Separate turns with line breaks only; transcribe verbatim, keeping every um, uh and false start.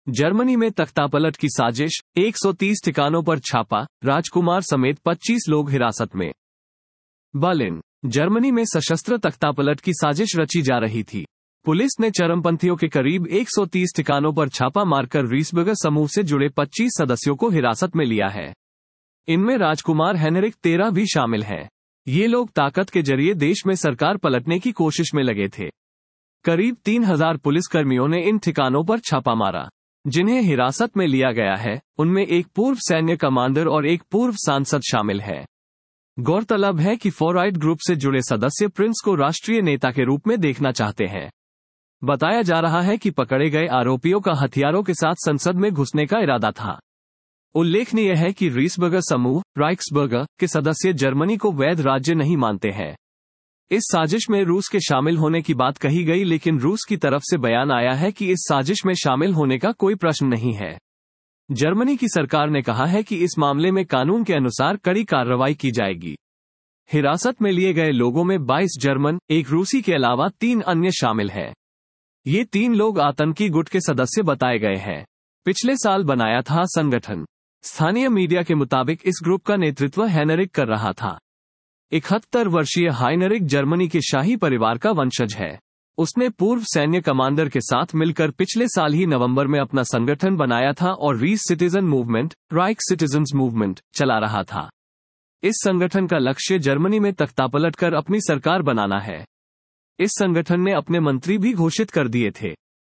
Germany में तख्तापलट की साजिश, एक सौ तीस ठिकानों पर छापा, राजकुमार समेत पच्चीस लोग हिरासत में। बर्लिन, जर्मनी में सशस्त्र तख्तापलट की साजिश रची जा रही थी। पुलिस ने चरमपंथियों के करीब एक सौ तीस ठिकानों पर छापा मारकर रीसबर्गर समूह से जुड़े पच्चीस सदस्यों को हिरासत में लिया है। इनमें राजकुमार हेनरिक तेरह भी शामिल हैं। ये लोग ताकत के जरिए देश में सरकार पलटने की कोशिश में लगे थे। करीब तीन हजार पुलिसकर्मियों ने इन ठिकानों पर छापा मारा। जिन्हें हिरासत में लिया गया है, उनमें एक पूर्व सैन्य कमांडर और एक पूर्व सांसद शामिल है। गौरतलब है कि फोराइट ग्रुप से जुड़े सदस्य प्रिंस को राष्ट्रीय नेता के रूप में देखना चाहते हैं। बताया जा रहा है कि पकड़े गए आरोपियों का हथियारों के साथ संसद में घुसने का इरादा था। उल्लेखनीय है कि रीसबर्गर समूह, राइक्सबर्गर, के सदस्य जर्मनी को वैध राज्य नहीं मानते हैं। इस साजिश में रूस के शामिल होने की बात कही गई, लेकिन रूस की तरफ से बयान आया है कि इस साजिश में शामिल होने का कोई प्रश्न नहीं है। जर्मनी की सरकार ने कहा है कि इस मामले में कानून के अनुसार कड़ी कार्रवाई की जाएगी। हिरासत में लिए गए लोगों में बाईस जर्मन, एक रूसी के अलावा तीन अन्य शामिल हैं। ये तीन लोग आतंकी गुट के सदस्य बताए गए हैं। पिछले साल बनाया था संगठन। स्थानीय मीडिया के मुताबिक इस ग्रुप का नेतृत्व हेनरिक कर रहा था। इकहत्तर वर्षीय हाइनरिक जर्मनी के शाही परिवार का वंशज है। उसने पूर्व सैन्य कमांडर के साथ मिलकर पिछले साल ही नवंबर में अपना संगठन बनाया था और रीस सिटीजन मूवमेंट, राइक सिटीजन्स मूवमेंट, चला रहा था। इस संगठन का लक्ष्य जर्मनी में तख्तापलट कर अपनी सरकार बनाना है। इस संगठन ने अपने मंत्री भी घोषित कर दिए थे।